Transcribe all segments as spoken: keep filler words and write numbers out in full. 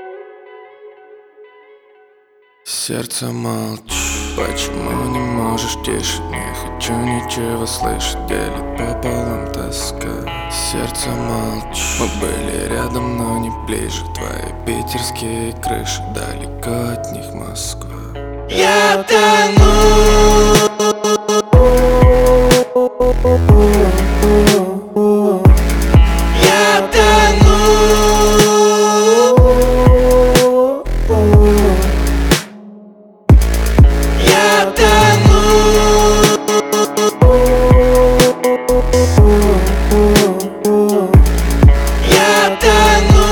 Сердце молчит, почему не можешь тише? Не хочу ничего слышать, делит пополам тоска. Сердце молчит, мы были рядом, но не ближе. Твои питерские крыши, далеко от них Москва. Я тону, я тону, я тону, я тону.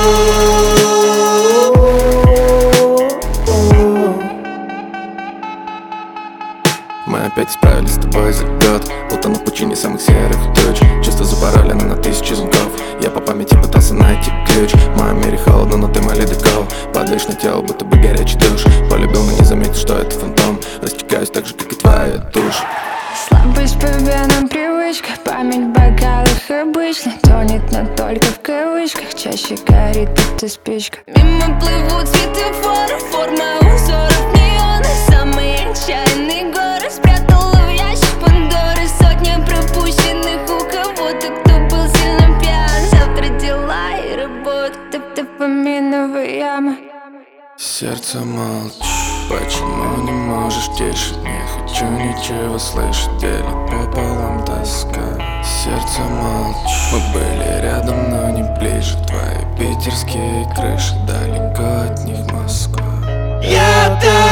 Мы опять справились с тобой за год, утонув в пучине самых серых туч. Чувства запаралено на тысячи звонков. Я по памяти пытался найти ключ. В моем мире холодно, но ты мой ледокол. Падаешь на тело, будто бы горячий душ. Полюбил, но не заметил, что это фантом. Растекаюсь так же, как и твоя душа. Слабость по венам, привычка. Память в бокалах обычно тонет, но только в кавычках. Чаще горит, будто спичка. Мимо плывут светофоры, форма узоров неона. Самые отчаянные горы спрятала в ящик Пандоры. Сотня пропущенных у кого-то, кто был сильно пьян. Завтра дела и работа, дофаминовая яма. Сердце молчит, почему не можешь тише? Не хочу ничего слышать, делит пополам тоска. Сердце молчит, мы были рядом, но не ближе. Твои питерские крыши, далеко от них Москва. Я